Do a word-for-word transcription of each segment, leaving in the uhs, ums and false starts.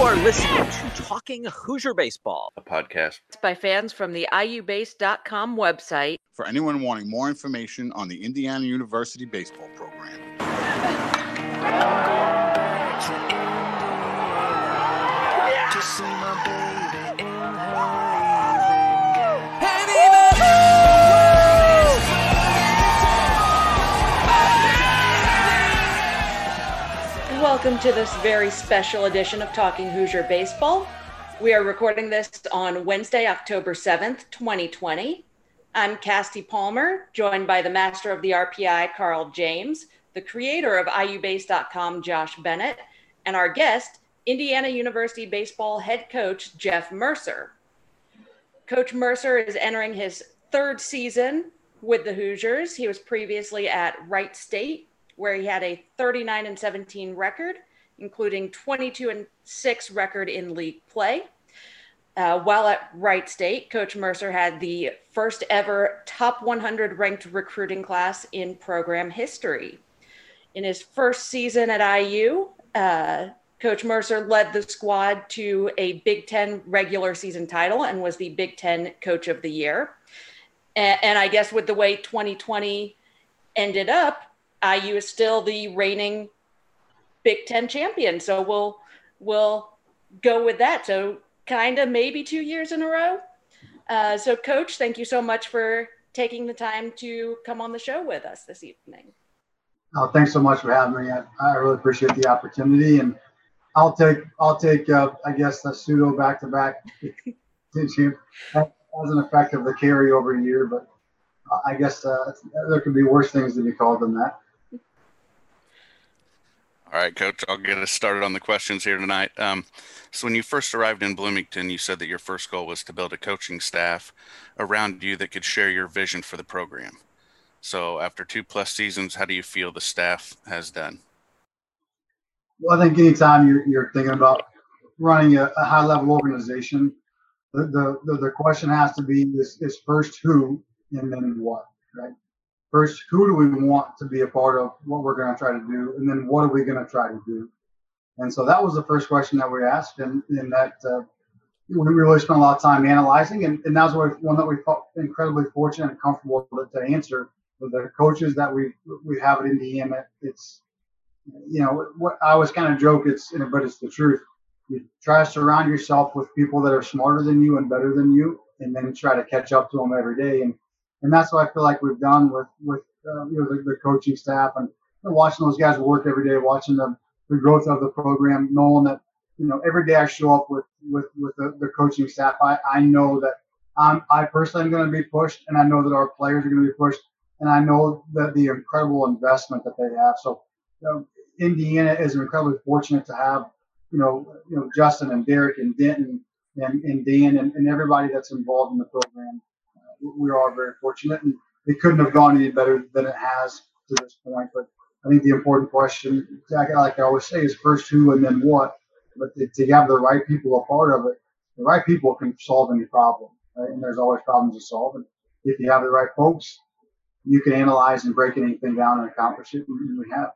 are listening to Talking Hoosier Baseball, a podcast by fans from the I U base dot com website. For anyone wanting more information on the Indiana University baseball program. Welcome to this very special edition of Talking Hoosier Baseball. We are recording this on Wednesday, October seventh, twenty twenty. I'm Casty Palmer, joined by the master of the R P I, Carl James, the creator of I U base dot com, Josh Bennett, and our guest, Indiana University baseball head coach, Jeff Mercer. Coach Mercer is entering his third season with the Hoosiers. He was previously at Wright State, where he had a thirty-nine and seventeen record, including twenty-two and six record in league play. Uh, while at Wright State, Coach Mercer had the first ever top one hundred ranked recruiting class in program history. In his first season at I U, uh, Coach Mercer led the squad to a Big Ten regular season title and was the Big Ten Coach of the Year. And, and I guess with the way twenty twenty ended up, I U is still the reigning Big Ten champion. So we'll we'll go with that. So kind of maybe two years in a row. Uh, so Coach, thank you so much for taking the time to come on the show with us this evening. Oh, thanks so much for having me. I, I really appreciate the opportunity, and I'll take I'll take uh, I guess the pseudo back-to-back champ as an effect of the carryover year, but uh, I guess uh, there could be worse things to be called than that. All right, Coach, I'll get us started on the questions here tonight. Um, so when you first arrived in Bloomington, you said that your first goal was to build a coaching staff around you that could share your vision for the program. So after two plus seasons, how do you feel the staff has done? Well, I think anytime you're, you're thinking about running a, a high-level organization, the, the, the, the question has to be is, is first who and then what, right? First, who do we want to be a part of what we're going to try to do? And then what are we going to try to do? And so that was the first question that we asked. And, and that uh, we really spent a lot of time analyzing. And, and that was one that we felt incredibly fortunate and comfortable to, to answer. With the coaches that we we have at Indiana, it's, you know, what I always kind of joke, it's, but it's the truth. You try to surround yourself with people that are smarter than you and better than you, and then try to catch up to them every day. And And that's what I feel like we've done with, with uh, you know, the, the coaching staff and watching those guys work every day, watching the, the growth of the program, knowing that, you know, every day I show up with, with, with the, the coaching staff, I, I know that I'm, I personally am going to be pushed, and I know that our players are going to be pushed, and I know that the incredible investment that they have. So, you know, Indiana is incredibly fortunate to have, you know, you know, Justin and Derek and Denton and, and Dan and, and everybody that's involved in the program. We are very fortunate, and it couldn't have gone any better than it has to this point. But I think the important question, like I always say, is first who and then what. But to, to have the right people a part of it, the right people can solve any problem, right? And there's always problems to solve. And if you have the right folks, you can analyze and break anything down and accomplish it, and we have.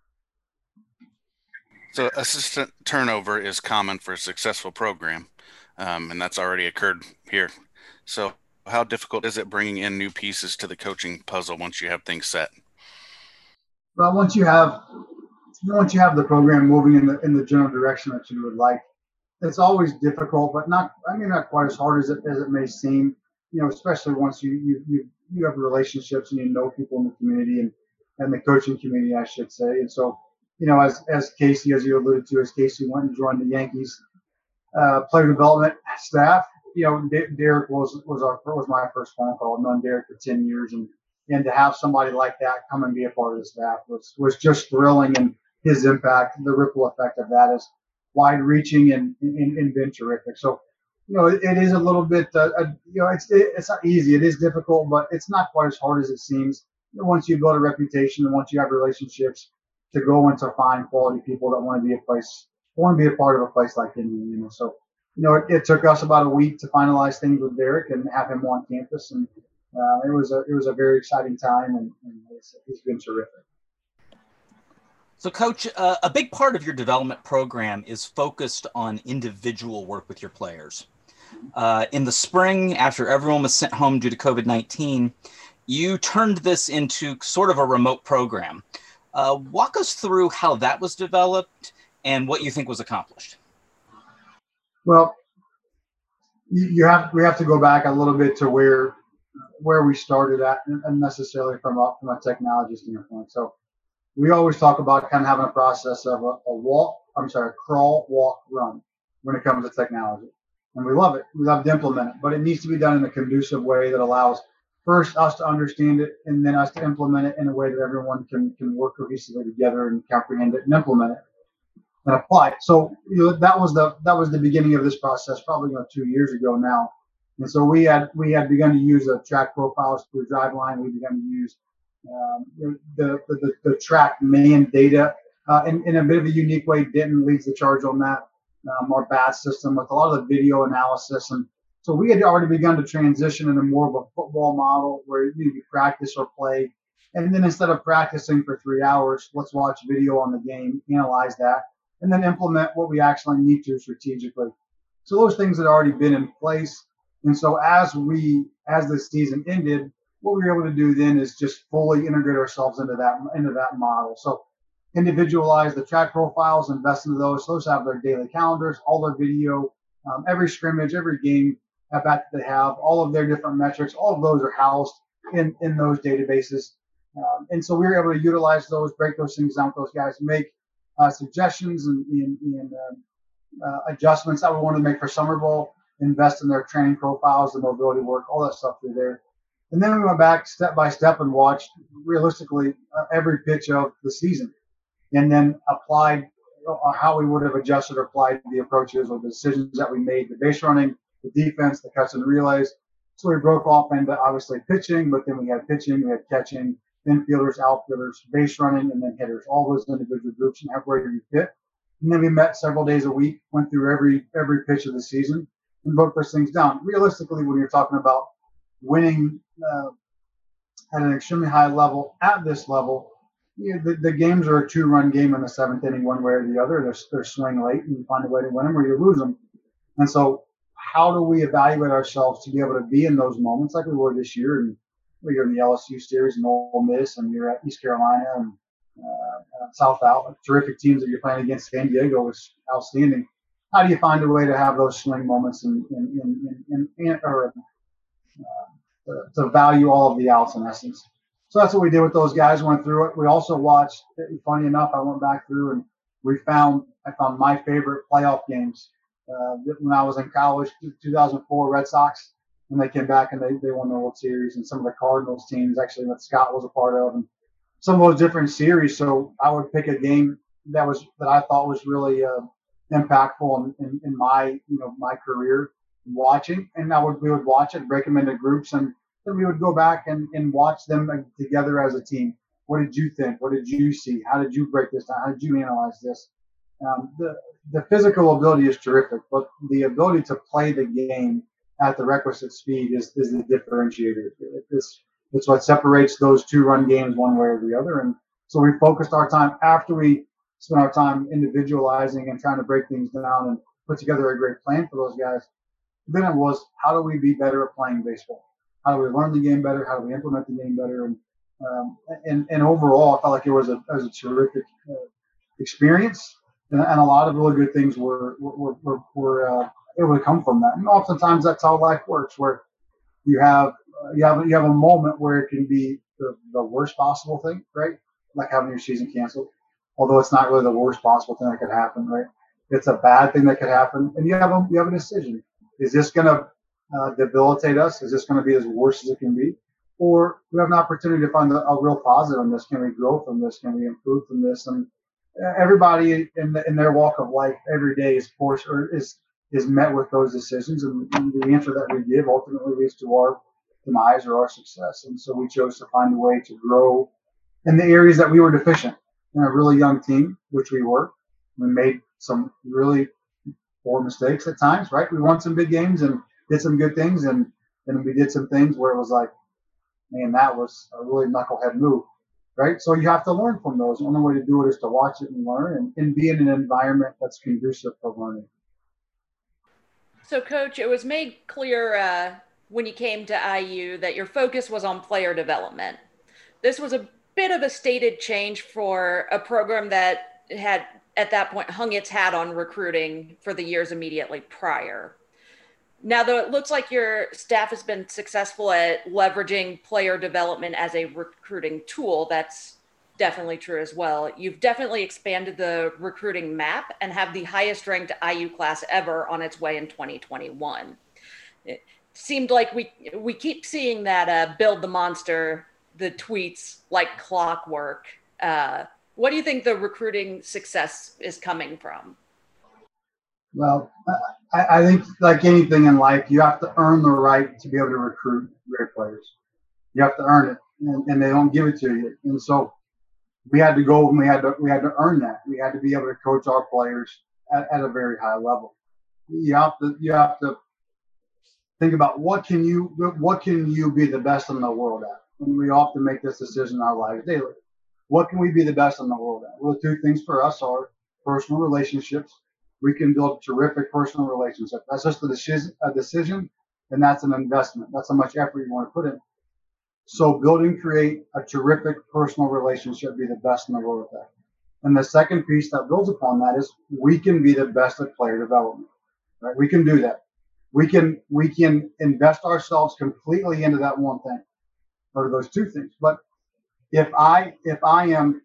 So assistant turnover is common for a successful program, um, and that's already occurred here. So how difficult is it bringing in new pieces to the coaching puzzle once you have things set? Well, once you have once you have the program moving in the in the general direction that you would like, it's always difficult, but not I mean not quite as hard as it as it may seem. You know, especially once you you you, you have relationships and you know people in the community and, and the coaching community, I should say. And so, you know, as as Casey, as you alluded to, as Casey went and joined the Yankees uh, player development staff. You know, Derek was was our was my first phone call. I've known Derek for ten years, and and to have somebody like that come and be a part of the staff was was just thrilling. And his impact, the ripple effect of that is wide-reaching and, and, and been terrific. So, you know, it, it is a little bit, uh, uh, you know, it's it, it's not easy. It is difficult, but it's not quite as hard as it seems. You know, once you build a reputation and once you have relationships, to go and to find quality people that want to be a place, want to be a part of a place like Indiana. You know, so. You know, it, it took us about a week to finalize things with Derek and have him on campus, and uh, it was a it was a very exciting time, and, and it's, it's been terrific. So, Coach, uh, a big part of your development program is focused on individual work with your players. Uh, in the spring, after everyone was sent home due to COVID nineteen, you turned this into sort of a remote program. Uh, walk us through how that was developed and what you think was accomplished. Well, you have we have to go back a little bit to where where we started at, and necessarily from a, from a technology standpoint. So we always talk about kind of having a process of a, a walk, I'm sorry, a crawl, walk, run when it comes to technology. And we love it. We love to implement it, but it needs to be done in a conducive way that allows first us to understand it and then us to implement it in a way that everyone can, can work cohesively together and comprehend it and implement it and apply it. So you know, that was the that was the beginning of this process, probably you know, two years ago now. And so we had we had begun to use the track profiles through Driveline. We began to use um, the, the, the the track man data uh, in, in a bit of a unique way. Denton leads the charge on that. Um, our B A T system with a lot of the video analysis, and so we had already begun to transition into more of a football model where you practice or play, and then instead of practicing for three hours, let's watch video on the game, analyze that, and then implement what we actually need to strategically. So those things had already been in place. And so as we, as the season ended, what we were able to do then is just fully integrate ourselves into that, into that model. So individualize the track profiles, invest into those. So those have their daily calendars, all their video, um, every scrimmage, every game at bat that they have, all of their different metrics, all of those are housed in, in those databases. Um, and so we were able to utilize those, break those things down with those guys, make uh, suggestions and, and, and uh, uh, adjustments that we wanted to make for Summer Bowl, invest in their training profiles, the mobility work, all that stuff through there. And then we went back step by step and watched realistically uh, every pitch of the season, and then applied uh, how we would have adjusted or applied the approaches or the decisions that we made, the base running, the defense, the cuts and relays. So we broke off into obviously pitching, but then we had pitching, we had catching, infielders, outfielders, base running, and then hitters, all those individual groups and where you fit. And then we met several days a week, went through every every pitch of the season and broke those things down. Realistically, when you're talking about winning uh, at an extremely high level at this level, you know, the, the games are a two-run game in the seventh inning, one way or the other. They're, they're swing late, and you find a way to win them or you lose them. And so how do we evaluate ourselves to be able to be in those moments like we were this year? And you're in the L S U series and Ole Miss, and you're at East Carolina and uh, South Out, terrific teams that you're playing against. San Diego was outstanding. How do you find a way to have those swing moments and, and, and, and, and or uh, to value all of the outs in essence? So that's what we did with those guys. Went through it. We also watched. Funny enough, I went back through and we found. I found my favorite playoff games uh, when I was in college. two thousand four Red Sox when they came back and they, they won the World Series, and some of the Cardinals teams actually that Scott was a part of, and some of those different series. So I would pick a game that was that I thought was really uh, impactful in, in, in my you know my career watching, and I would we would watch it, break them into groups, and then we would go back and, and watch them together as a team. What did you think? What did you see? How did you break this down? How did you analyze this? Um, the the physical ability is terrific, but the ability to play the game at the requisite speed is, is the differentiator. It's, it's what separates those two run games one way or the other. And so we focused our time after we spent our time individualizing and trying to break things down and put together a great plan for those guys. Then it was, how do we be better at playing baseball? How do we learn the game better? How do we implement the game better? And um, and, and overall, I felt like it was a, it was a terrific uh, experience, and, and a lot of really good things were were were, were uh, able to come from that. And oftentimes, that's how life works, where you have uh, you have you have a moment where it can be the, the worst possible thing, right? Like having your season canceled, although it's not really the worst possible thing that could happen, right? It's a bad thing that could happen, and you have a you have a decision: is this going to uh, debilitate us? Is this going to be as worse as it can be? Or we have an opportunity to find a, a real positive in this. Can we grow from this? Can we improve from this? And everybody in the, in their walk of life every day is forced or is is met with those decisions, and, and the answer that we give ultimately leads to our demise or our success. And so we chose to find a way to grow in the areas that we were deficient in a really young team, which we were. We made some really poor mistakes at times, right? We won some big games and did some good things, and then we did some things where it was like, man, that was a really knucklehead move. right? So you have to learn from those. The only way to do it is to watch it and learn and, and be in an environment that's conducive for learning. So, Coach, it was made clear uh, when you came to I U that your focus was on player development. This was a bit of a stated change for a program that had, at that point, hung its hat on recruiting for the years immediately prior. Now, though it looks like your staff has been successful at leveraging player development as a recruiting tool, that's definitely true as well. You've definitely expanded the recruiting map and have the highest ranked I U class ever on its way in twenty twenty-one. It seemed like we we keep seeing that uh, build the monster, the tweets like clockwork. Uh, what do you think the recruiting success is coming from? Well, I, I think like anything in life, you have to earn the right to be able to recruit great players. You have to earn it, and, and they don't give it to you. And so we had to go and we had to we had to earn that. We had to be able to coach our players at, at a very high level. You have to you have to think about what can you what can you be the best in the world at. And we often make this decision in our lives daily. What can we be the best in the world at? Well, the two things for us are personal relationships. We can build terrific personal relationships. That's just a decision, a decision, and that's an investment. That's how much effort you want to put in. So build and create a terrific personal relationship, be the best in the world at that. And the second piece that builds upon that is we can be the best at player development, right? We can do that. We can, we can invest ourselves completely into that one thing or those two things. But if I, if I am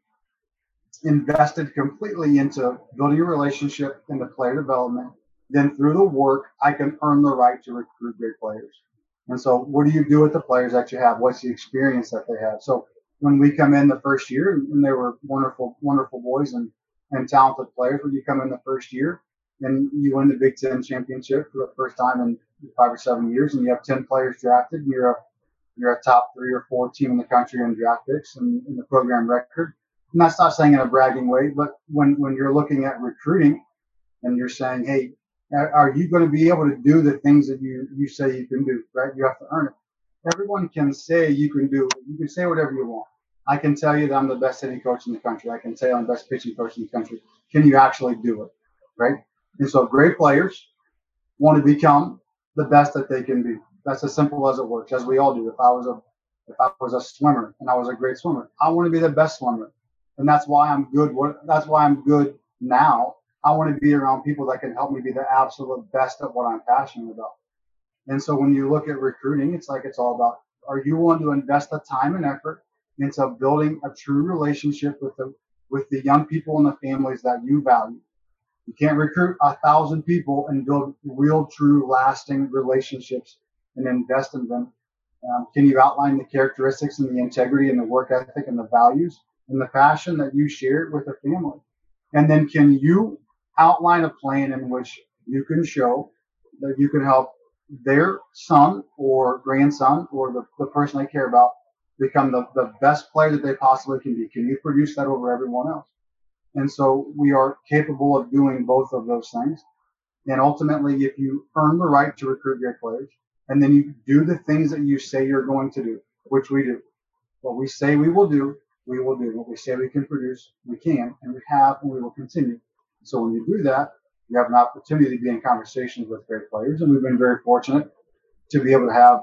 invested completely into building a relationship into player development, then through the work, I can earn the right to recruit great players. And so what do you do with the players that you have? What's the experience that they have? So when we come in the first year, and they were wonderful, wonderful boys and, and talented players, when you come in the first year and you win the Big Ten championship for the first time in five or seven years, and you have ten players drafted, and you're a, you're a top three or four team in the country in draft picks and in the program record. And that's not saying in a bragging way, but when, when you're looking at recruiting and you're saying, hey, are you going to be able to do the things that you, you say you can do, right? You have to earn it. Everyone can say you can do it. You can say whatever you want. I can tell you that I'm the best hitting coach in the country. I can say I'm the best pitching coach in the country. Can you actually do it, right? And so great players want to become the best that they can be. That's as simple as it works, as we all do. If I was a if I was a swimmer and I was a great swimmer, I want to be the best swimmer. And that's why I'm good. That's why I'm good now. I want to be around people that can help me be the absolute best at what I'm passionate about. And so when you look at recruiting, it's like it's all about, are you willing to invest the time and effort into building a true relationship with the with the young people and the families that you value? You can't recruit a thousand people and build real, true, lasting relationships and invest in them. Um, can you outline the characteristics and the integrity and the work ethic and the values and the passion that you share with a family? And then can you outline a plan in which you can show that you can help their son or grandson or the, the person they care about become the, the best player that they possibly can be? Can you produce that over everyone else? And so we are capable of doing both of those things. And ultimately, if you earn the right to recruit great players, and then you do the things that you say you're going to do, which we do. What we say we will do, we will do. What we say we can produce, we can, and we have, and we will continue. So when you do that, you have an opportunity to be in conversations with great players. And we've been very fortunate to be able to have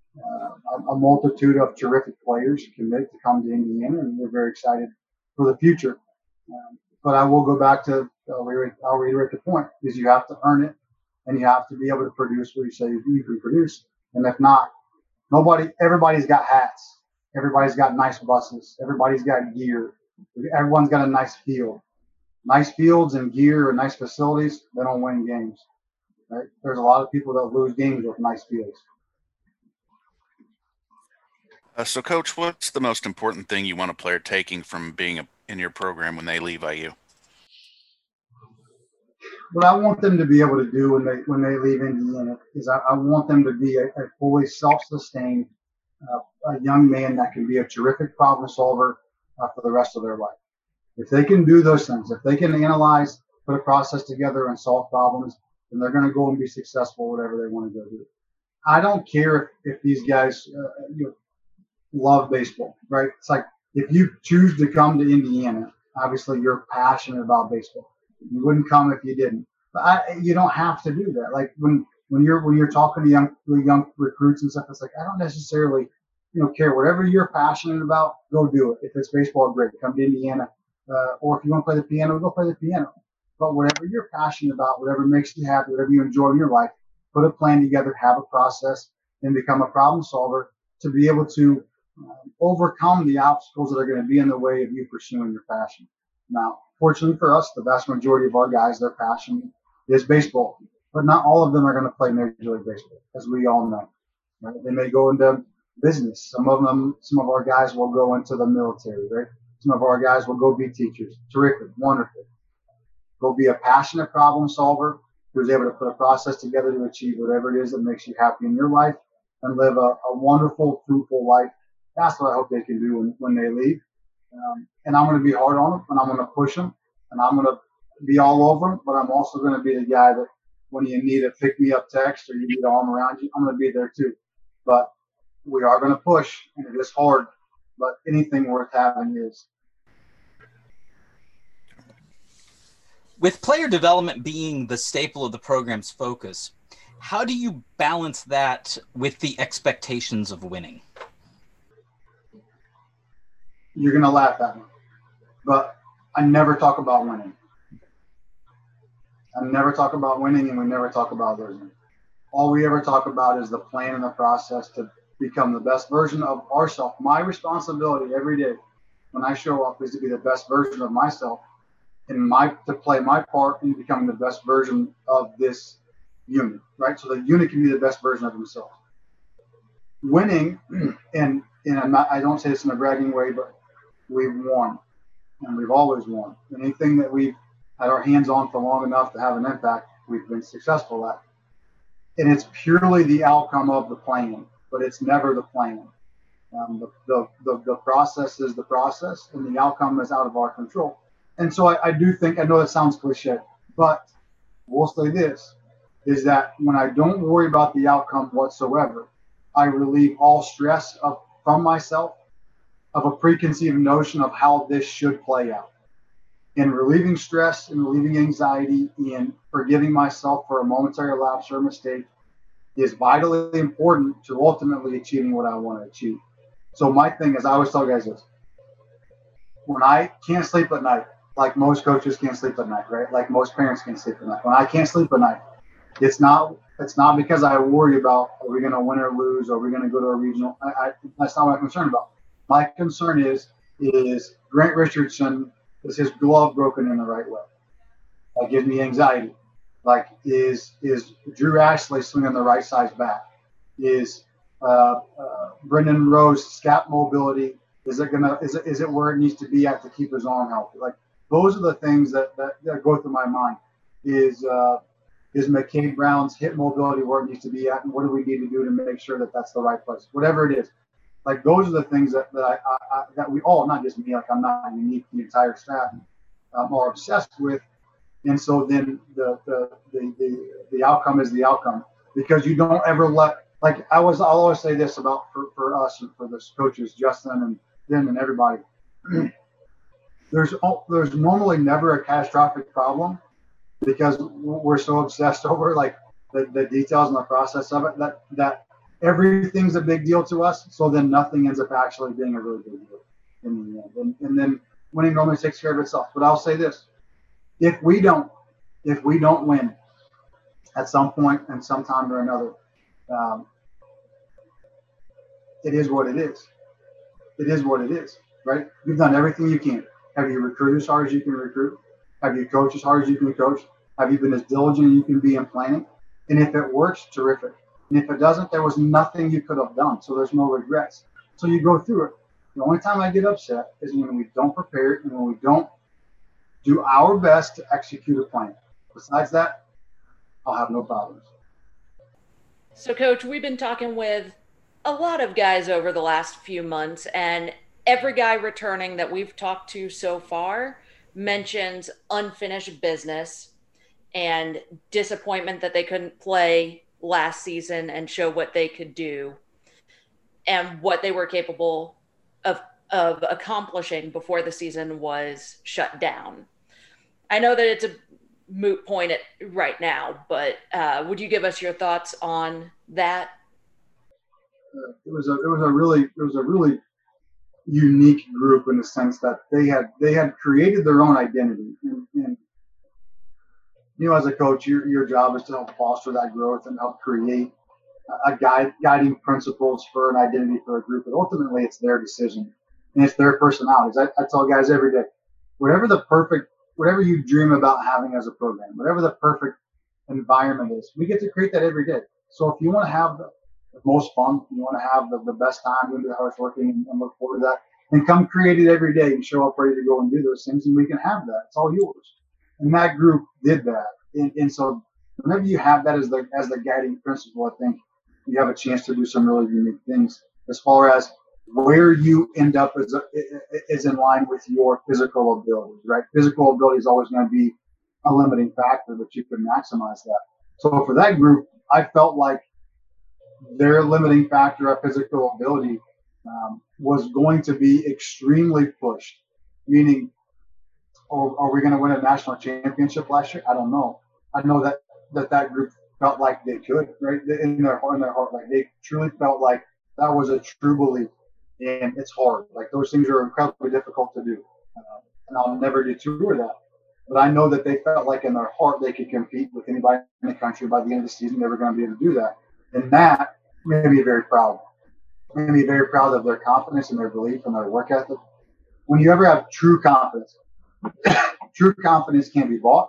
uh, a, a multitude of terrific players commit to come to Indiana, and we're very excited for the future. Um, but I will go back to, I'll reiterate, I'll reiterate the point, is you have to earn it, and you have to be able to produce what you say you can produce. And if not, nobody, everybody's got hats. Everybody's got nice buses. Everybody's got gear. Everyone's got a nice field. Nice fields and gear and nice facilities, they don't win games. Right? There's a lot of people that lose games with nice fields. Uh, so, Coach, what's the most important thing you want a player taking from being a, in your program when they leave I U? What I want them to be able to do when they when they leave Indiana is I, I want them to be a, a fully self-sustained uh, a young man that can be a terrific problem solver uh, for the rest of their life. If they can do those things, if they can analyze, put a process together, and solve problems, then they're going to go and be successful whatever they want to go do. I don't care if, if these guys uh, you know, love baseball, right? It's like if you choose to come to Indiana, obviously you're passionate about baseball. You wouldn't come if you didn't. But I, you don't have to do that. Like when when you're when you're talking to young young recruits and stuff, it's like I don't necessarily, you know, care. Whatever you're passionate about, go do it. If it's baseball, great. Come to Indiana. Uh, or if you want to play the piano, go play the piano. But whatever you're passionate about, whatever makes you happy, whatever you enjoy in your life, put a plan together, have a process, and become a problem solver to be able to um, overcome the obstacles that are going to be in the way of you pursuing your passion. Now, fortunately for us, the vast majority of our guys, their passion is baseball, but not all of them are going to play Major League Baseball, as we all know. Right? They may go into business. Some of them, some of our guys will go into the military, right? Some of our guys will go be teachers. Terrific, wonderful. Go be a passionate problem solver who's able to put a process together to achieve whatever it is that makes you happy in your life and live a, a wonderful, fruitful life. That's what I hope they can do when, when they leave. Um, and I'm going to be hard on them, and I'm going to push them, and I'm going to be all over them, but I'm also going to be the guy that when you need a pick-me-up text or you need an arm around you, I'm going to be there too. But we are going to push, and it is hard, but anything worth having is. With player development being the staple of the program's focus, how do you balance that with the expectations of winning? You're going to laugh at me, but I never talk about winning. I never talk about winning, and we never talk about losing. All we ever talk about is the plan and the process to become the best version of ourselves. My responsibility every day when I show up is to be the best version of myself and my to play my part in becoming the best version of this unit, right? So the unit can be the best version of themselves. Winning, and, and I'm not, I don't say this in a bragging way, but we've won, and we've always won. Anything that we've had our hands on for long enough to have an impact, we've been successful at. And it's purely the outcome of the plan, but it's never the plan. Um, the, the, the, the process is the process, and the outcome is out of our control. And so I, I do think, I know that sounds cliche, but we'll say this, is that when I don't worry about the outcome whatsoever, I relieve all stress of, from myself of a preconceived notion of how this should play out. And relieving stress and relieving anxiety and forgiving myself for a momentary lapse or mistake is vitally important to ultimately achieving what I want to achieve. So my thing is, I always tell guys this, when I can't sleep at night, like most coaches can't sleep at night, right? Like most parents can't sleep at night. When I can't sleep at night, it's not it's not because I worry about, are we going to win or lose? Or are we going to go to a regional? I, I, that's not what I'm concerned about. My concern is, is Grant Richardson, is his glove broken in the right way? That gives me anxiety. Like, is is Drew Ashley swinging the right size back? Is uh, uh, Brendan Rose scap mobility? Is it gonna? Is it is it where it needs to be at to keep his arm healthy? Like, those are the things that that, that go through my mind. Is uh, is McCade Brown's hip mobility where it needs to be at, and what do we need to do to make sure that that's the right place? Whatever it is, like those are the things that that I, I, I that we all, not just me, like I'm not unique, the entire staff um, are obsessed with. And so then the, the the the the outcome is the outcome, because you don't ever let, like I was I'll always say this about for, for us and for the coaches, Justin and Ben and everybody. There's there's normally never a catastrophic problem, because we're so obsessed over like the, the details and the process of it that that everything's a big deal to us. So then nothing ends up actually being a really big deal in the end. And, and then winning normally takes care of itself. But I'll say this. If we don't, if we don't win at some point and sometime or another, um, it is what it is. It is what it is, right? You've done everything you can. Have you recruited as hard as you can recruit? Have you coached as hard as you can coach? Have you been as diligent as you can be in planning? And if it works, terrific. And if it doesn't, there was nothing you could have done. So there's no regrets. So you go through it. The only time I get upset is when we don't prepare it and when we don't do our best to execute a plan. Besides that, I'll have no problems. So, Coach, we've been talking with a lot of guys over the last few months, and every guy returning that we've talked to so far mentions unfinished business and disappointment that they couldn't play last season and show what they could do and what they were capable of of accomplishing before the season was shut down. I know that it's a moot point at, right now, but uh, would you give us your thoughts on that? Uh, it was a it was a really it was a really unique group in the sense that they had they had created their own identity, and, and you know, as a coach, your your job is to help foster that growth and help create a guide guiding principles for an identity for a group. But ultimately, it's their decision and it's their personalities. I, I tell guys every day, whatever the perfect, whatever you dream about having as a program, whatever the perfect environment is, we get to create that every day. So if you want to have the, the most fun, you want to have the, the best time, doing the hardest working, and, and look forward to that, and come create it every day and show up ready to go and do those things, and we can have that. It's all yours. And that group did that. And, and so whenever you have that as the as the guiding principle, I think you have a chance to do some really unique things as far as where you end up is, is in line with your physical abilities, right? Physical ability is always going to be a limiting factor, but you can maximize that. So for that group, I felt like their limiting factor of physical ability um, was going to be extremely pushed, meaning, oh, are we going to win a national championship last year? I don't know. I know that that, that group felt like they could, right? In their, in their heart, like they truly felt like that was a true belief. And it's hard. Like those things are incredibly difficult to do. Uh, and I'll never detour that. But I know that they felt like in their heart they could compete with anybody in the country. By the end of the season, they were going to be able to do that. And that made me very proud. Made me very proud of their confidence and their belief and their work ethic. When you ever have true confidence, true confidence can't be bought.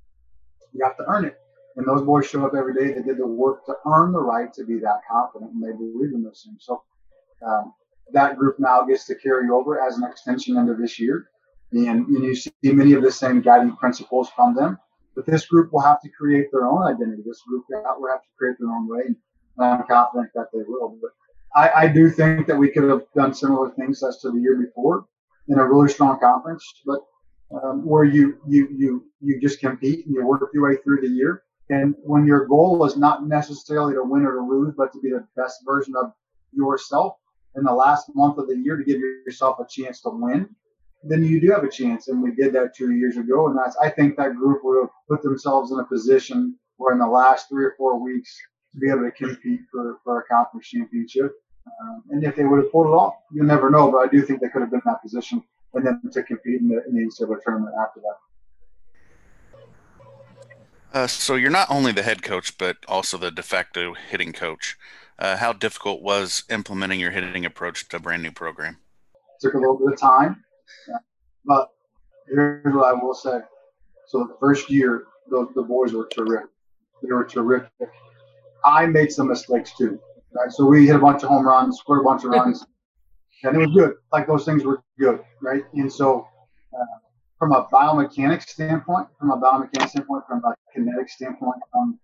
You have to earn it. And those boys show up every day. They did the work to earn the right to be that confident, and they believe in those things. So um, that group now gets to carry over as an extension into this year. And, and you see many of the same guiding principles from them. But this group will have to create their own identity. This group will have to create their own way. And I'm confident that they will. But I, I do think that we could have done similar things as to the year before in a really strong conference. But um, where you, you, you, you just compete and you work your way through the year. And when your goal is not necessarily to win or to lose, but to be the best version of yourself in the last month of the year to give yourself a chance to win, then you do have a chance. And we did that two years ago. And that's, I think that group would have put themselves in a position where in the last three or four weeks to be able to compete for, for a conference championship. Um, and if they would have pulled it off, you never know. But I do think they could have been in that position and then to compete in the, in the N C double A tournament after that. Uh, so you're not only the head coach, but also the de facto hitting coach. Uh, how difficult was implementing your hitting approach to a brand new program? It took a little bit of time, but here's what I will say. So the first year, the, the boys were terrific. They were terrific. I made some mistakes too. Right? So we hit a bunch of home runs, scored a bunch of runs, and it was good. Like those things were good, right? And so uh, from a biomechanics standpoint, from a biomechanics standpoint, from a kinetic standpoint, um,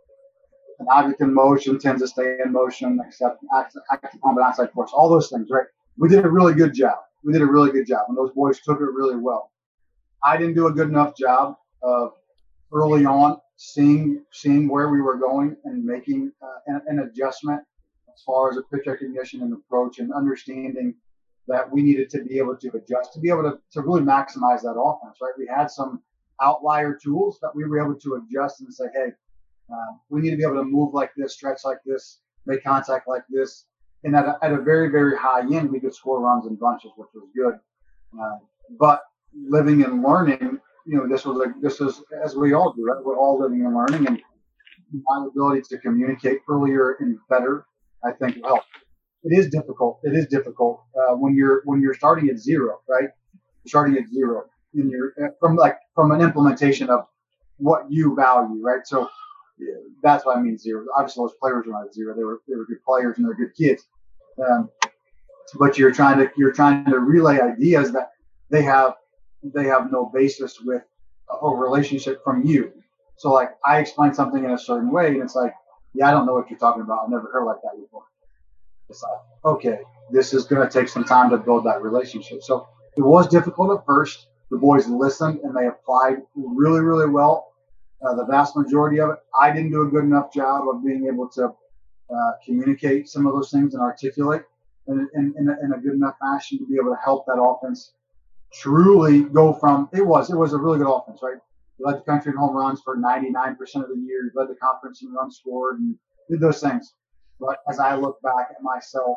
an object in motion tends to stay in motion, except active on the outside force, all those things, right? We did a really good job. We did a really good job, and those boys took it really well. I didn't do a good enough job of early on seeing seeing where we were going and making uh, an, an adjustment as far as a pitch recognition and approach, and understanding that we needed to be able to adjust, to be able to, to really maximize that offense, right? We had some outlier tools that we were able to adjust and say, hey, uh, we need to be able to move like this, stretch like this, make contact like this. And at a, at a very, very high end, we could score runs in bunches, which was good. Uh, but living and learning, you know, this was like, this is, as we all do, right? We're all living and learning, and my ability to communicate earlier and better, I think, will help. It is difficult. It is difficult uh, when you're when you're starting at zero, right? You're starting at zero, and you're from like from an implementation of what you value, right? So yeah, that's what I mean zero. Obviously, those players were not at zero. They were they were good players and they're good kids, um, but you're trying to you're trying to relay ideas that they have they have no basis with a relationship from you. So like I explain something in a certain way, and it's like, yeah, I don't know what you're talking about. I've never heard like that before. It's like, okay, this is going to take some time to build that relationship. So it was difficult at first. The boys listened and they applied really, really well. Uh, the vast majority of it, I didn't do a good enough job of being able to uh, communicate some of those things and articulate in, in, in, a, in a good enough fashion to be able to help that offense truly go from, it was, it was a really good offense, right? He led the country in home runs for ninety-nine percent of the year. He led the conference in runs scored and did those things. But as I look back at myself,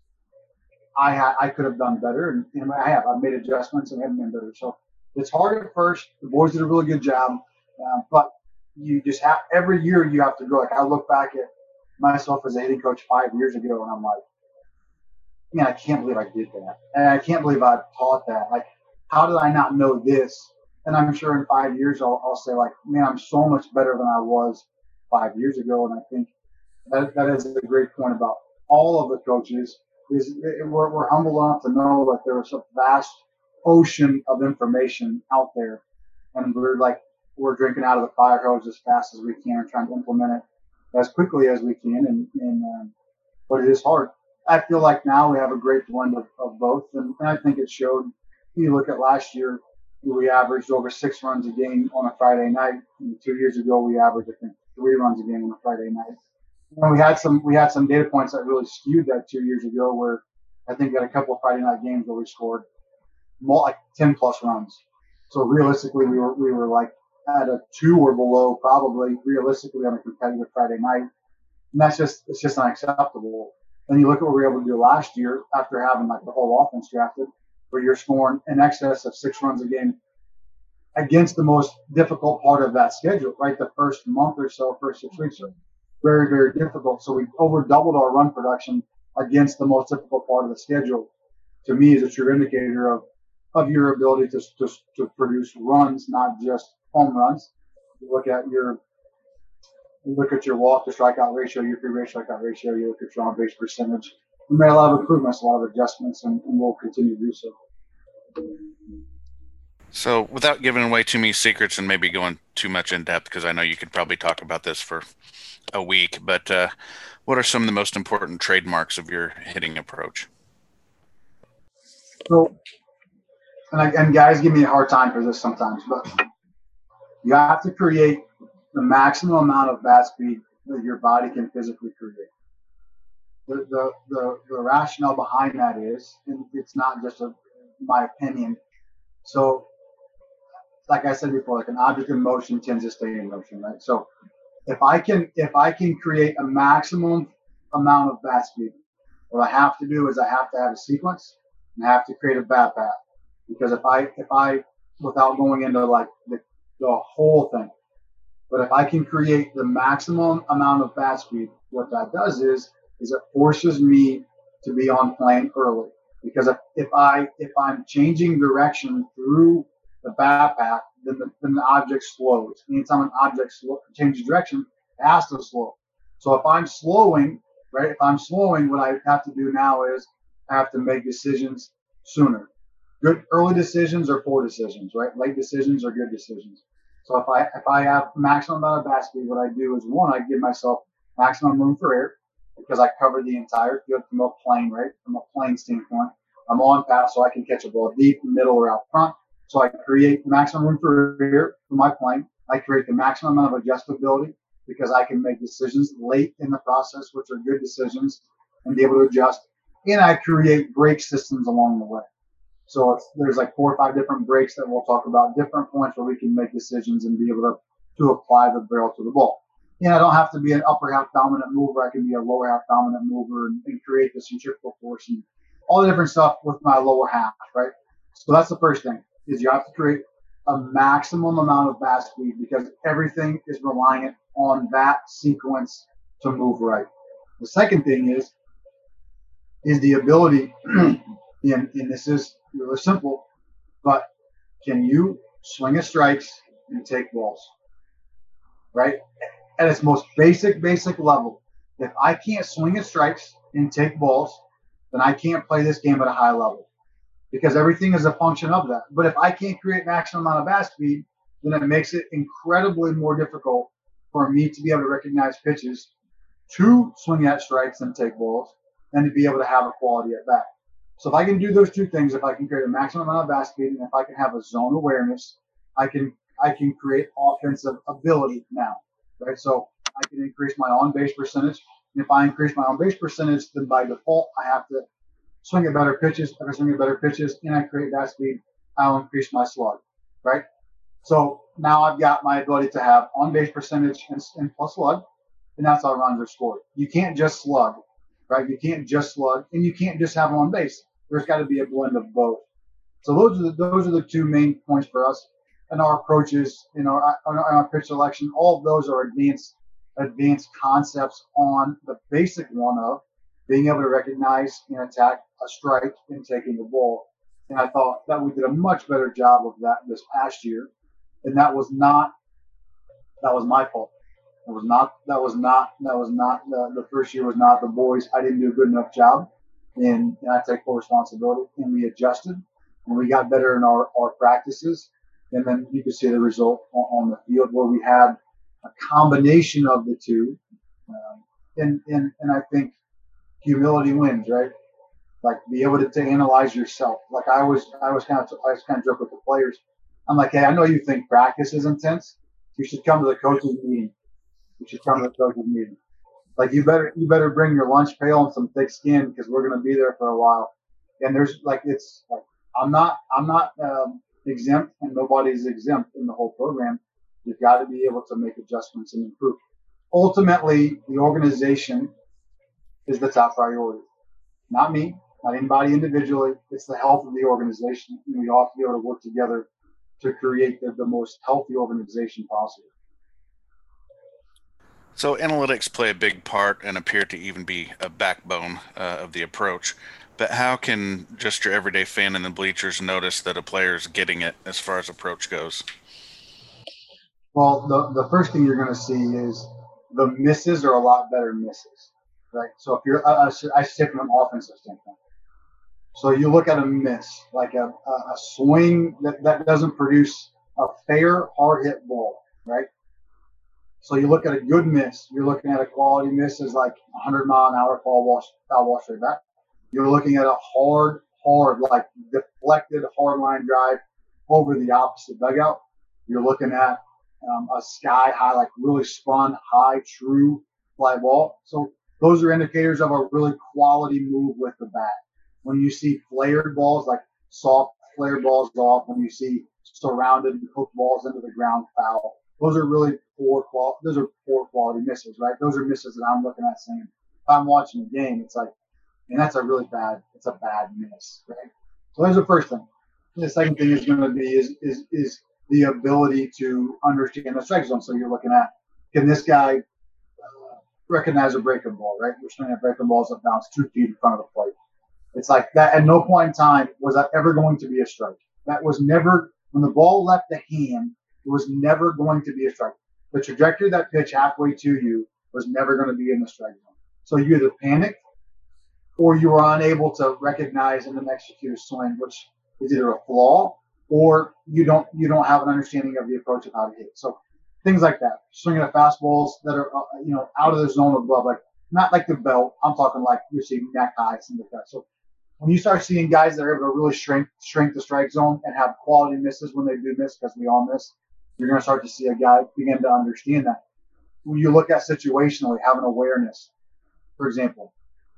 I had, I could have done better, and, and I have. I've made adjustments and haven't been better. So it's hard at first. The boys did a really good job, uh, but you just have every year you have to grow. Like I look back at myself as a hitting coach five years ago, and I'm like, man, I can't believe I did that, and I can't believe I taught that. Like, how did I not know this? And I'm sure in five years I'll, I'll say like, man, I'm so much better than I was five years ago. And I think that that is a great point about all of the coaches. Is we're, we're humble enough to know that there's a vast ocean of information out there, and we're like we're drinking out of the fire hose as fast as we can and trying to implement it as quickly as we can. And, and um, but it is hard. I feel like now we have a great blend of, of both, and, and I think it showed. You look at last year, we averaged over six runs a game on a Friday night. And two years ago, we averaged I think three runs a game on a Friday night. And we had some we had some data points that really skewed that two years ago, where I think we had a couple of Friday night games where we scored more like ten plus runs. So realistically, we were we were like at a two or below, probably realistically on a competitive Friday night, and that's just it's just unacceptable. And you look at what we were able to do last year after having like the whole offense drafted, where you're scoring in excess of six runs a game against the most difficult part of that schedule, right? The first month or so, first six weeks are very, very difficult. So we over doubled our run production against the most difficult part of the schedule. To me, is a true indicator of, of your ability to, to to produce runs, not just home runs. You look at your you look at your walk to strikeout ratio, your free base strikeout ratio. You look at your on base percentage. We made a lot of improvements, a lot of adjustments, and, and we'll continue to do so. So without giving away too many secrets and maybe going too much in depth, because I know you could probably talk about this for a week, but uh, what are some of the most important trademarks of your hitting approach? So, and, I, and guys give me a hard time for this sometimes, but you have to create the maximum amount of bat speed that your body can physically create. The, the, the, the rationale behind that is, and it's not just a, my opinion. So, like I said before, like an object in motion tends to stay in motion, right? So, if I can, if I can create a maximum amount of bat speed, what I have to do is I have to have a sequence and I have to create a bat path. Because if I, if I, without going into like the, the whole thing, but if I can create the maximum amount of bat speed, what that does is, is it forces me to be on plane early. Because if, if I, if I'm changing direction through the bat path, then the, then the object slows. Anytime an object slow, changes direction, it has to slow. So if I'm slowing, right, if I'm slowing, what I have to do now is I have to make decisions sooner. Good early decisions are poor decisions, right? Late decisions are good decisions. So if I if I have maximum amount of bat speed, what I do is one, I give myself maximum room for air because I cover the entire field from a plane, right? From a plane standpoint, I'm on path so I can catch a ball deep, middle, or out front. So I create maximum room for air for my plane. I create the maximum amount of adjustability because I can make decisions late in the process, which are good decisions, and be able to adjust. And I create brake systems along the way. So it's, there's like four or five different brakes that we'll talk about, different points where we can make decisions and be able to, to apply the barrel to the ball. And I don't have to be an upper half dominant mover. I can be a lower half dominant mover and, and create the centrifugal force and all the different stuff with my lower half, right? So that's the first thing, is you have to create a maximum amount of bat speed because everything is reliant on that sequence to move right. The second thing is, is the ability, and, and this is really simple, but can you swing at strikes and take balls, right? At its most basic, basic level, if I can't swing at strikes and take balls, then I can't play this game at a high level because everything is a function of that. But if I can't create maximum amount of bat speed, then it makes it incredibly more difficult for me to be able to recognize pitches, to swing at strikes and take balls, and to be able to have a quality at bat. So if I can do those two things, if I can create a maximum amount of bat speed, and if I can have a zone awareness, I can I can create offensive ability now, right? So I can increase my on-base percentage. And if I increase my on-base percentage, then by default, I have to swing at better pitches. If I swing at better pitches and I create bat speed, I'll increase my slug, right? So now I've got my ability to have on-base percentage and, and plus slug, and that's how runs are scored. You can't just slug, right? You can't just slug, and you can't just have on base. There's got to be a blend of both. So those are the, those are the two main points for us, and our approaches in our in our pitch selection. All of those are advanced advanced concepts on the basic one of being able to recognize and attack a strike and taking the ball. And I thought that we did a much better job of that this past year. And that was not, that was my fault. It was not, that was not, that was not, the, the first year was not the boys. I didn't do a good enough job. And, and I take full responsibility. And we adjusted and we got better in our, our practices. And then you could see the result on, on the field where we had a combination of the two. Um, and, and, and I think humility wins, right? Like be able to, to analyze yourself. Like I was, I was kind of, I was kind of joke with the players. I'm like, hey, I know you think practice is intense. You should come to the coach's meeting. You should come to the coach's meeting. Like you better, you better bring your lunch pail and some thick skin because we're going to be there for a while. And there's like, it's like, I'm not, I'm not um, exempt and nobody's exempt in the whole program. You've got to be able to make adjustments and improve. Ultimately, the organization is the top priority. Not me, not anybody individually. It's the health of the organization. And we all have to be able to work together to create the, the most healthy organization possible. So analytics play a big part and appear to even be a backbone uh, of the approach. But how can just your everyday fan in the bleachers notice that a player is getting it as far as approach goes? Well, the, the first thing you're going to see is the misses are a lot better misses, right? So if you're, I, I say from an offensive standpoint. So you look at a miss, like a, a swing that, that doesn't produce a fair, hard hit ball, right? So you look at a good miss. You're looking at a quality miss as like a hundred mile an hour foul ball, foul ball straight back. You're looking at a hard, hard, like deflected hard line drive over the opposite dugout. You're looking at um, a sky high, like really spun high, true fly ball. So those are indicators of a really quality move with the bat. When you see flared balls, like soft flared balls off, when you see surrounded and hooked balls into the ground foul, those are really poor quality. Those are poor quality misses, right? Those are misses that I'm looking at saying, if I'm watching a game, it's like, and that's a really bad, it's a bad miss, right? So there's the first thing. The second thing is going to be is is is the ability to understand the strike zone. So you're looking at, can this guy uh, recognize a breaking ball, right? We're swinging at breaking balls that bounce two feet in front of the plate. It's like that. At no point in time was that ever going to be a strike. That was never, when the ball left the hand, it was never going to be a strike. The trajectory of that pitch halfway to you was never going to be in the strike zone. So you either panicked or you were unable to recognize and then execute a swing, which is either a flaw or you don't you don't have an understanding of the approach of how to hit. So things like that. Swinging at fastballs that are uh, you know out of the zone above, like not like the belt. I'm talking like you see neck high, things like that. So when you start seeing guys that are able to really shrink shrink the strike zone and have quality misses when they do miss, because we all miss, you're going to start to see a guy begin to understand that. When you look at situationally, have an awareness. For example,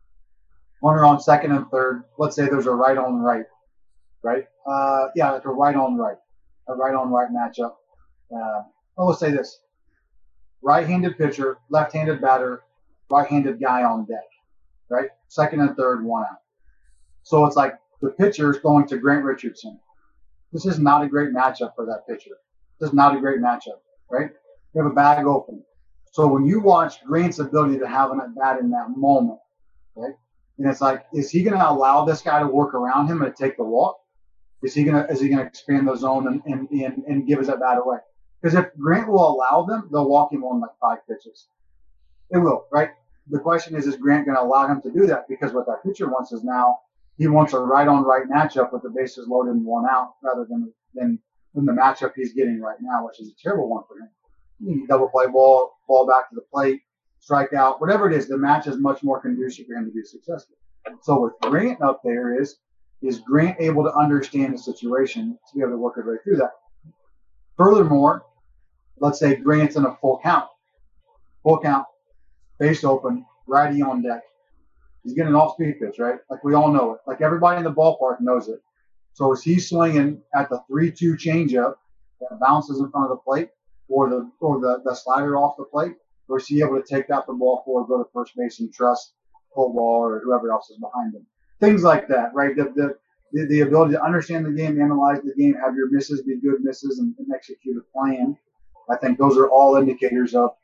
runner on second and third, let's say there's a right on right, right? Uh, yeah, like a right on right, a right on right matchup. Uh, well, let's say this: right-handed pitcher, left-handed batter, right-handed guy on deck, right? Second and third, one out. So it's like the pitcher is going to Grant Richardson. This is not a great matchup for that pitcher. This is not a great matchup, right? You have a bag open. So when you watch Grant's ability to have an at bat in that moment, right? And it's like, is he going to allow this guy to work around him and take the walk? Is he going to is he going to expand the zone and, and, and, and give his at bat away? Because if Grant will allow them, they'll walk him on like five pitches. It will, right? The question is, is Grant going to allow him to do that? Because what that pitcher wants is now he wants a right-on-right matchup with the bases loaded and one out rather than, than than the matchup he's getting right now, which is a terrible one for him. You double play ball, ball back to the plate, strike out, whatever it is, the match is much more conducive for him to be successful. So with Grant up there is, is Grant able to understand the situation to be able to work his way through that? Furthermore, let's say Grant's in a full count. Full count, base open, righty on deck. He's getting an off-speed pitch, right? Like we all know it. Like everybody in the ballpark knows it. So is he swinging at the three two changeup that bounces in front of the plate, or the or the, the slider off the plate, or is he able to take out the ball forward, go to first base, and trust pull ball or whoever else is behind him? Things like that, right? The the the, the ability to understand the game, analyze the game, have your misses be good misses, and, and execute a plan. I think those are all indicators of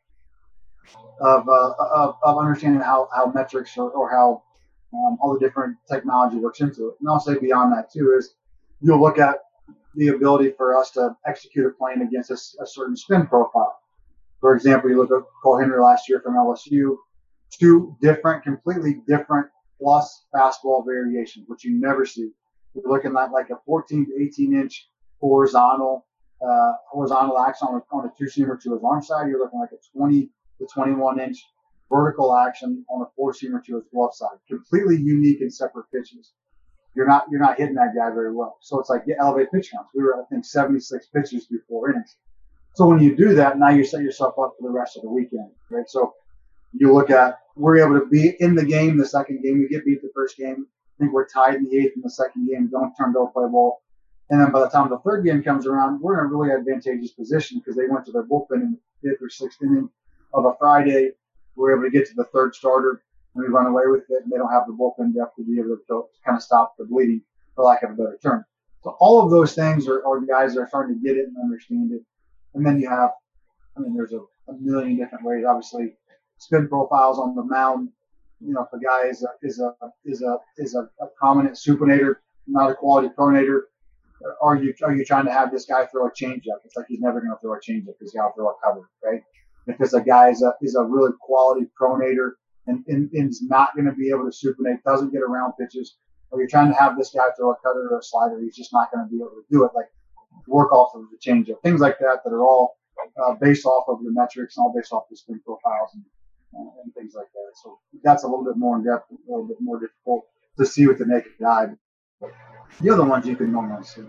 of uh, of, of understanding how how metrics or, or how um, all the different technology works into it. And I'll say beyond that too is you'll look at the ability for us to execute a plan against a, a certain spin profile. For example, you look at Cole Henry last year from L S U, two different, completely different plus fastball variations, which you never see. You're looking at like a fourteen to eighteen inch horizontal uh, horizontal action on a, on a two-seamer to his arm side. You're looking like a twenty to twenty-one inch vertical action on a four-seamer to his glove side. Completely unique and separate pitches. You're not you're not hitting that guy very well. So it's like get elevated pitch counts. We were I think seventy-six pitches through four innings. So when you do that, now you set yourself up for the rest of the weekend, right? So you look at we're able to be in the game the second game. We get beat the first game. I think we're tied in the eighth in the second game. Don't turn, don't play ball. And then by the time the third game comes around, we're in a really advantageous position because they went to their bullpen in the fifth or sixth inning of a Friday. We're able to get to the third starter. And we run away with it, and they don't have the bullpen depth to be able to, to kind of stop the bleeding, for lack of a better term. So all of those things are, are guys that are starting to get it and understand it. And then you have, I mean, there's a, a million different ways. Obviously, spin profiles on the mound. You know, if a guy is a is a is a is a, a prominent supinator, not a quality pronator, are you are you trying to have this guy throw a changeup? It's like he's never going to throw a changeup. He's got to throw a cover, right? Because a guy is a is a really quality pronator. And, and, and is not going to be able to supinate, doesn't get around pitches, or you're trying to have this guy throw a cutter or a slider, he's just not going to be able to do it, like work off of the changeup, things like that that are all uh, based off of the metrics and all based off the spin profiles and, uh, and things like that. So that's a little bit more in depth, a little bit more difficult to see with the naked eye. But the other ones you can normally see.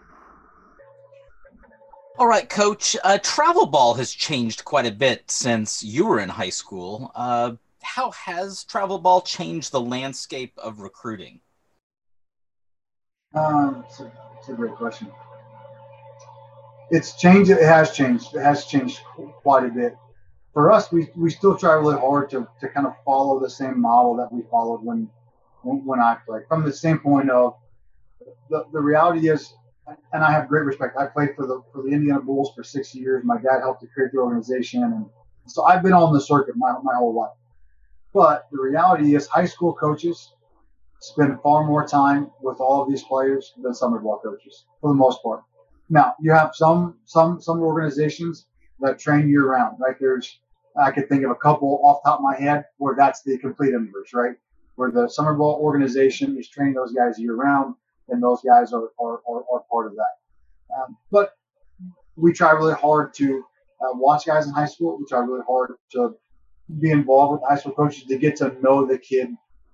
All right, Coach. Uh, travel ball has changed quite a bit since you were in high school. Uh, How has travel ball changed the landscape of recruiting? Um, it's, a, it's a great question. It's changed. It has changed. It has changed quite a bit. For us, we, we still try really hard to, to kind of follow the same model that we followed when when I played. From the standpoint of the, the reality is, and I have great respect. I played for the for the Indiana Bulls for six years. My dad helped to create the organization, and so I've been on the circuit my my whole life. But the reality is high school coaches spend far more time with all of these players than summer ball coaches for the most part. Now, you have some some some organizations that train year round, right? There's I could think of a couple off the top of my head where that's the complete inverse, right? Where the summer ball organization is training those guys year round, and those guys are are, are, are part of that. Um, but we try really hard to uh, watch guys in high school. We try really hard to be involved with high school coaches to get to know the kid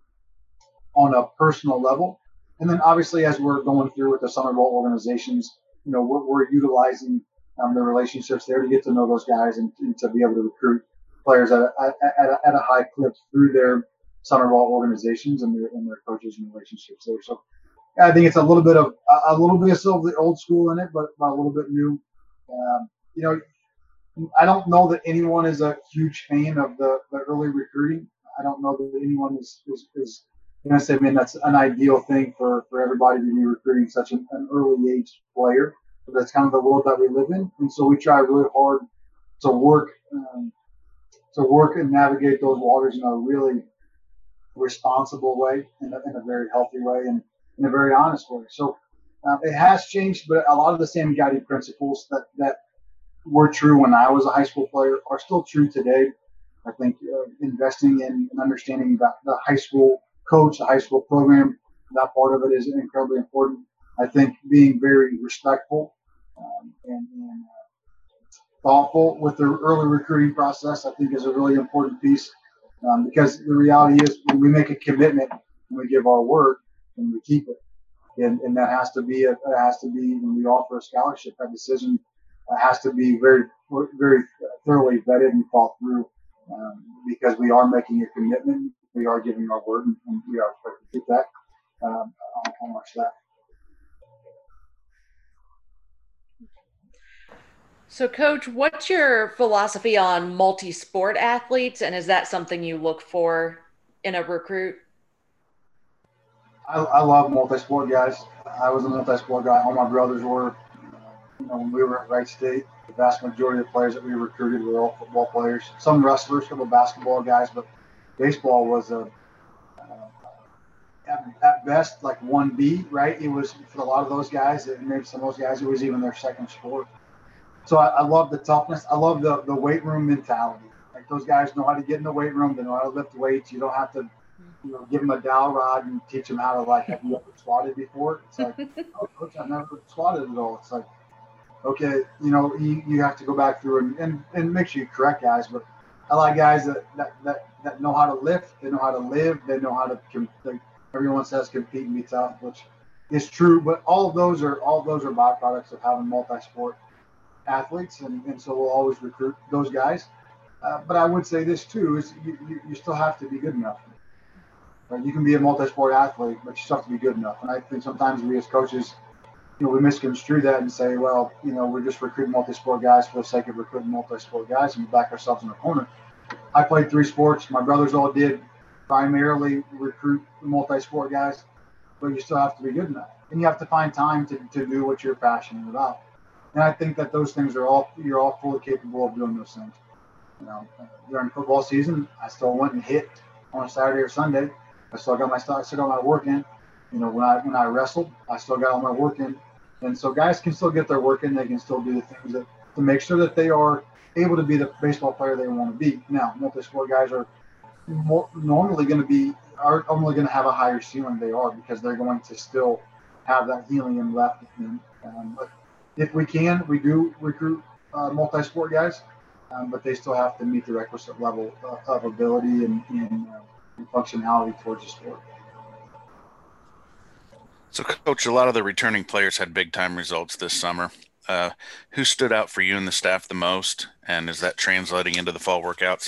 on a personal level. And then obviously as we're going through with the summer ball organizations, you know, we're, we're utilizing um, the relationships there to get to know those guys and, and to be able to recruit players at a, at a, at a high clip through their summer ball organizations and their, and their coaches and relationships there. So I think it's a little bit of a little bit of still the old school in it, but, but a little bit new. Um, you know, I don't know that anyone is a huge fan of the, the early recruiting. I don't know that anyone is is, is going to say, man, that's an ideal thing for, for everybody to be recruiting such an, an early age player. But that's kind of the world that we live in, and so we try really hard to work um, to work and navigate those waters in a really responsible way, in a, in a very healthy way, and in a very honest way. So uh, it has changed, but a lot of the same guiding principles that that were true when I was a high school player are still true today. I think uh, investing in and understanding that the high school coach, the high school program, that part of it is incredibly important. I think being very respectful um, and, and uh, thoughtful with the early recruiting process, I think, is a really important piece um, because the reality is when we make a commitment, when we give our word, and we keep it, and, and that has to be a, it has to be when we offer a scholarship. That decision uh, has to be very, very thoroughly vetted and thought through um, because we are making a commitment. we are giving our word, and, and we are expected to keep that um, on, on our staff. So, Coach, what's your philosophy on multi-sport athletes, and is that something you look for in a recruit? I, I love multi-sport guys. I was a multi-sport guy. All my brothers were. You know, when we were at Wright State, the vast majority of the players that we recruited were all football players. Some wrestlers, a couple basketball guys, but baseball was a uh, at, at best like one B, right? It was for a lot of those guys, and maybe some of those guys, it was even their second sport. So I, I love the toughness. I love the the weight room mentality. Like those guys know how to get in the weight room. They know how to lift weights. You don't have to, you know, give them a dowel rod and teach them how to like, have you ever squatted before? It's like, oh, coach, I've never squatted at all. It's like, okay, you know, you, you have to go back through and, and, and make sure you correct guys. But I like guys that, that, that, that know how to lift. They know how to live. They know how to, like everyone says, compete and be tough, which is true. But all of those are all of those are byproducts of having multi-sport athletes, and, and so we'll always recruit those guys. Uh, but I would say this too, is you, you, you still have to be good enough. Right? You can be a multi-sport athlete, but you still have to be good enough. And I think sometimes we as coaches, you know, we misconstrue that and say, well, you know, we're just recruiting multi-sport guys for the sake of recruiting multi-sport guys, and we back ourselves in a corner. I played three sports. My brothers all did primarily recruit multi-sport guys, but you still have to be good enough. And you have to find time to, to do what you're passionate about. And I think that those things are all, you're all fully capable of doing those things. You know, during football season, I still went and hit on a Saturday or Sunday. I still got my, I still got my work in. You know, when I, when I wrestled, I still got all my work in. And so guys can still get their work in. They can still do the things that, to make sure that they are able to be the baseball player they want to be. Now, multi-sport guys are more, normally going to be, are only going to have a higher ceiling they are, because they're going to still have that helium left in them. Um, but if we can, we do recruit uh, multi-sport guys, um, but they still have to meet the requisite level of, of ability and, and, uh, and functionality towards the sport. So, Coach, a lot of the returning players had big-time results this summer. Uh, who stood out for you and the staff the most, and is that translating into the fall workouts?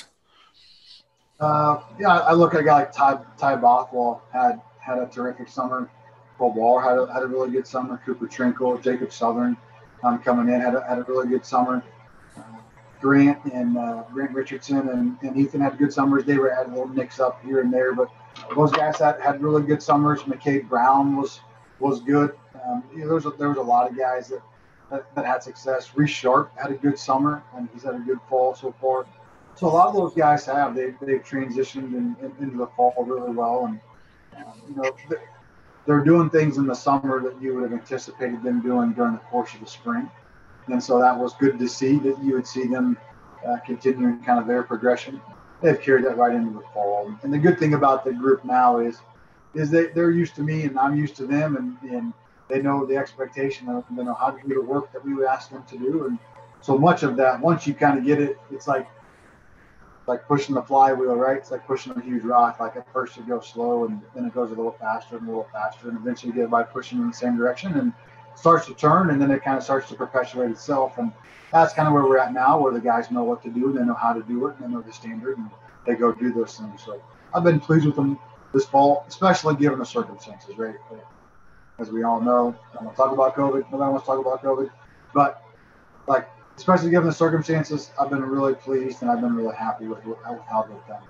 Uh, yeah, I look at a guy like Ty, Ty Bothwell had had a terrific summer. Cole Waller had a, had a really good summer. Cooper Trinkle, Jacob Southern um, coming in had a, had a really good summer. Uh, Grant and uh, Grant Richardson and, and Ethan had good summers. They were had a little mix up here and there, but those guys had, had really good summers. McCade Brown was was good. Um, you know, there was a, there was a lot of guys that, that, that had success. Reese Sharp had a good summer, and he's had a good fall so far. So a lot of those guys have they they've transitioned in, in, into the fall really well, and um, you know they're doing things in the summer that you would have anticipated them doing during the course of the spring, and so that was good to see that you would see them uh, continuing kind of their progression. They've carried that right into the fall, and the good thing about the group now is is they they're used to me and I'm used to them, and, and they know the expectation of them. They know how to do the work that we would ask them to do, and so much of that once you kind of get it, it's like. like pushing the flywheel, right? It's like pushing a huge rock. Like at first you go slow, and then it goes a little faster and a little faster, and eventually you get by pushing in the same direction and it starts to turn, and then it kind of starts to perpetuate itself. And that's kind of where we're at now, where the guys know what to do, they know how to do it, and they know the standard, and they go do those things. So I've been pleased with them this fall, especially given the circumstances, right? As we all know, I don't want to talk about COVID. Nobody wants to talk about COVID, but like, especially given the circumstances, I've been really pleased and I've been really happy with, with how they've done.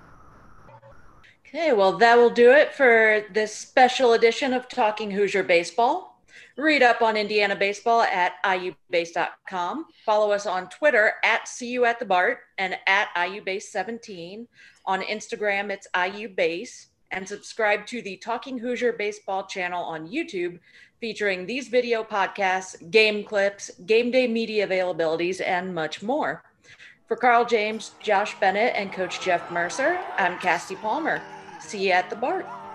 Okay, well, that will do it for this special edition of Talking Hoosier Baseball. Read up on Indiana baseball at I U base dot com. Follow us on Twitter at See You at the Bart and at I U base seventeen. On Instagram, it's I U base. And subscribe to the Talking Hoosier Baseball channel on YouTube, featuring these video podcasts, game clips, game day media availabilities, and much more. For Carl James, Josh Bennett, and Coach Jeff Mercer, I'm Cassie Palmer. See you at the Bart.